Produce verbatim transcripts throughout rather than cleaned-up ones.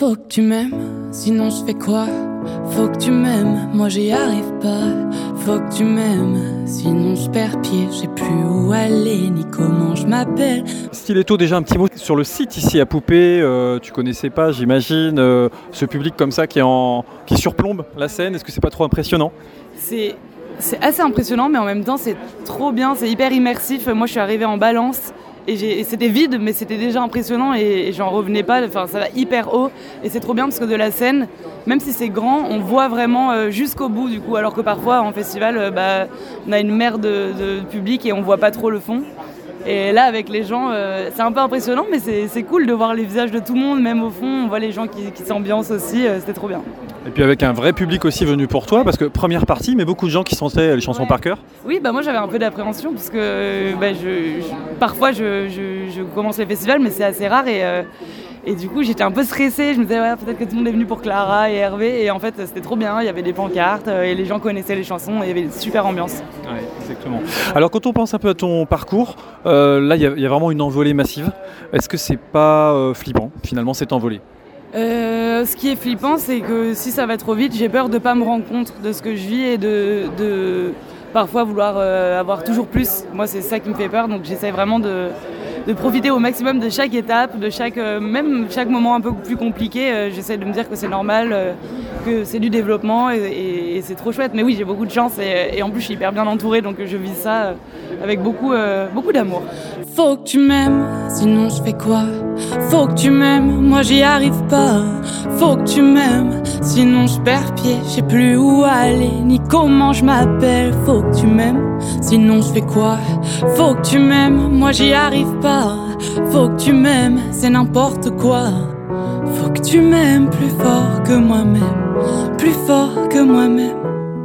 Faut que tu m'aimes, sinon je fais quoi? Faut que tu m'aimes, moi j'y arrive pas. Faut que tu m'aimes, sinon je perds pied. Je sais plus où aller, ni comment je m'appelle. Stiletto, déjà un petit mot sur le site ici à Poupée. Euh, tu connaissais pas, j'imagine, euh, ce public comme ça qui, est en, qui surplombe la scène. Est-ce que c'est pas trop impressionnant? C'est, c'est assez impressionnant, mais en même temps c'est trop bien, c'est hyper immersif. Moi je suis arrivée en balance. Et, j'ai, et c'était vide, mais c'était déjà impressionnant et, et j'en revenais pas. Enfin, ça va hyper haut et c'est trop bien parce que de la scène, même si c'est grand, on voit vraiment euh, jusqu'au bout du coup. Alors que parfois en festival, euh, bah, on a une mer de, de public et on voit pas trop le fond. Et là, avec les gens, euh, c'est un peu impressionnant, mais c'est, c'est cool de voir les visages de tout le monde, même au fond, on voit les gens qui, qui s'ambiancent aussi. Euh, c'était trop bien. Et puis avec un vrai public aussi venu pour toi, parce que première partie, mais beaucoup de gens qui chantaient les chansons ouais. par cœur. Oui, bah moi j'avais un peu d'appréhension, parce que bah, je, je, parfois je, je, je commence les festivals, mais c'est assez rare. Et, euh, et du coup, j'étais un peu stressée. Je me disais, ouais, peut-être que tout le monde est venu pour Clara et Hervé. Et en fait, c'était trop bien. Il y avait des pancartes et les gens connaissaient les chansons. Et il y avait une super ambiance. Oui, exactement. Alors, quand on pense un peu à ton parcours, euh, là, il y, y a vraiment une envolée massive. Est-ce que c'est pas euh, flippant, finalement, cette envolée? Euh, ce qui est flippant, c'est que si ça va trop vite, j'ai peur de ne pas me rendre compte de ce que je vis et de, de parfois vouloir euh, avoir toujours plus. Moi, c'est ça qui me fait peur, donc j'essaie vraiment de, de profiter au maximum de chaque étape, de chaque, euh, même chaque moment un peu plus compliqué. Euh, j'essaie de me dire que c'est normal, euh, que c'est du développement et, et, et c'est trop chouette. Mais oui, j'ai beaucoup de chance et, et en plus, je suis hyper bien entourée, donc je vis ça euh, avec beaucoup, euh, beaucoup d'amour. Faut que tu m'aimes, sinon je fais quoi? Faut que tu m'aimes, moi j'y arrive pas. Faut que tu m'aimes, sinon je perds pied. Je sais plus où aller, ni comment je m'appelle. Faut que tu m'aimes, sinon je fais quoi? Faut que tu m'aimes, moi j'y arrive pas. Faut que tu m'aimes, c'est n'importe quoi. Faut que tu m'aimes plus fort que moi-même, plus fort que moi-même.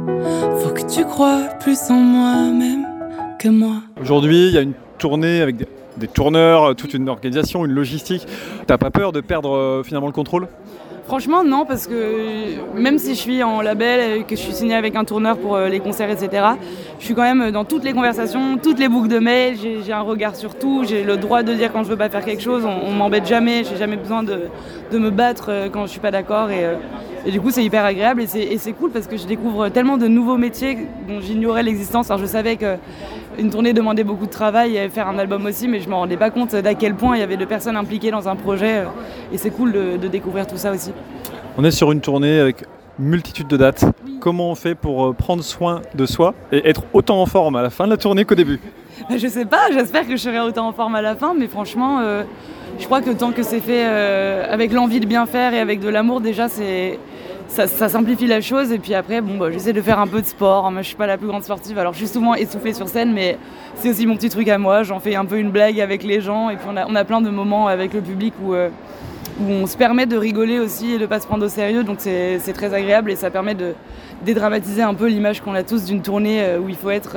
Faut que tu crois plus en moi-même que moi. Aujourd'hui, il y a une tournée avec des, des tourneurs, toute une organisation, une logistique. T'as pas peur de perdre euh, finalement le contrôle? Franchement, non, parce que même si je suis en label et que je suis signée avec un tourneur pour les concerts, et cetera, je suis quand même dans toutes les conversations, toutes les boucles de mails, j'ai, j'ai un regard sur tout, j'ai le droit de dire quand je veux pas faire quelque chose, on, on m'embête jamais, j'ai jamais besoin de, de me battre quand je suis pas d'accord. Et, et du coup, c'est hyper agréable et c'est, et c'est cool parce que je découvre tellement de nouveaux métiers dont j'ignorais l'existence. Alors je savais qu'une tournée demandait beaucoup de travail et faire un album aussi, mais je me rendais pas compte d'à quel point il y avait de personnes impliquées dans un projet et c'est cool de, de découvrir tout ça aussi. On est sur une tournée avec une multitude de dates. Oui. Comment on fait pour prendre soin de soi et être autant en forme à la fin de la tournée qu'au début? Je sais pas, j'espère que je serai autant en forme à la fin, mais franchement, euh, je crois que tant que c'est fait euh, avec l'envie de bien faire et avec de l'amour, déjà, c'est, ça, ça simplifie la chose. Et puis après, bon, bah, j'essaie de faire un peu de sport. Moi, je suis pas la plus grande sportive, alors je suis souvent essoufflée sur scène, mais c'est aussi mon petit truc à moi. J'en fais un peu une blague avec les gens, et puis on a, on a plein de moments avec le public où... Euh, où on se permet de rigoler aussi et de ne pas se prendre au sérieux, donc c'est, c'est très agréable et ça permet de dédramatiser un peu l'image qu'on a tous d'une tournée où il faut être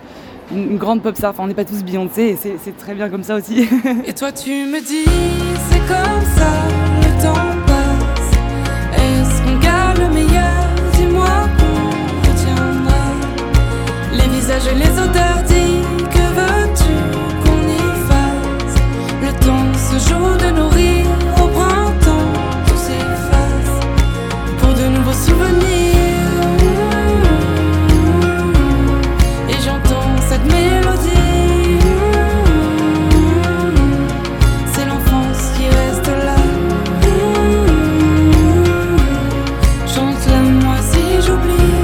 une grande pop star. Enfin, on n'est pas tous Beyoncé et c'est, c'est très bien comme ça aussi. Et toi tu me dis, c'est comme ça, le temps passe. Est-ce qu'on garde le meilleur? Dis-moi qu'on retiendra les visages et les odeurs. Dis, que veux-tu qu'on y fasse? Le temps se joue de nos rires. Au printemps, tout s'efface pour de nouveaux souvenirs. Et j'entends cette mélodie. C'est l'enfance qui reste là. Chante-la moi si j'oublie.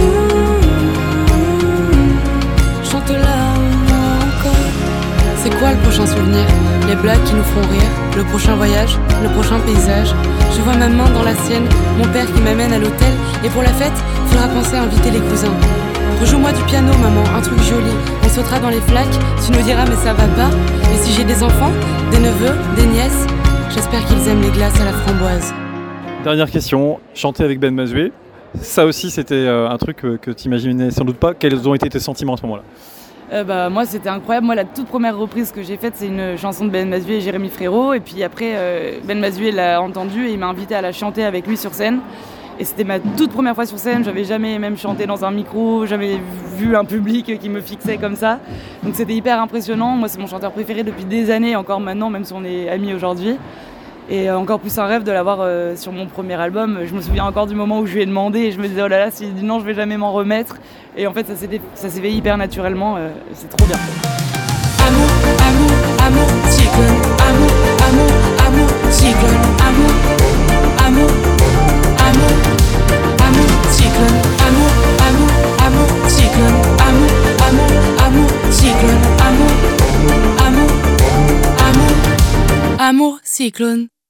Chante-la moi encore. C'est quoi le prochain souvenir? Les blagues qui nous feront rire, le prochain voyage, le prochain paysage. Je vois ma main dans la sienne, mon père qui m'amène à l'hôtel. Et pour la fête, faudra penser à inviter les cousins. Rejoue-moi du piano, maman, un truc joli. On sautera dans les flaques, tu nous diras mais ça va pas. Et si j'ai des enfants, des neveux, des nièces, j'espère qu'ils aiment les glaces à la framboise. Dernière question, chanter avec Ben Mazué, ça aussi c'était euh, un truc que, que tu imaginais sans doute pas. Quels ont été tes sentiments à ce moment-là? Euh, bah, moi c'était incroyable, moi la toute première reprise que j'ai faite c'est une chanson de Ben Mazué et Jérémy Frérot et puis après euh, Ben Mazué l'a entendue et il m'a invité à la chanter avec lui sur scène et c'était ma toute première fois sur scène, j'avais jamais même chanté dans un micro, jamais vu un public qui me fixait comme ça, donc c'était hyper impressionnant. Moi c'est mon chanteur préféré depuis des années, encore maintenant même si on est amis aujourd'hui. Et encore plus un rêve de l'avoir euh, sur mon premier album. Je me souviens encore du moment où je lui ai demandé et je me disais oh là là, s'il dit non, je vais jamais m'en remettre. Et en fait, ça s'est, dé- ça s'est fait hyper naturellement. Euh, c'est trop bien. Amour, amour, amour, cyclone. Amour, amour, amour, cyclone. Amour, amour, amour, amour, cyclone. Amour, amour, amour, cyclone. Amour, amour, amour, cyclone. Amour, amour, amour, amour, cyclone.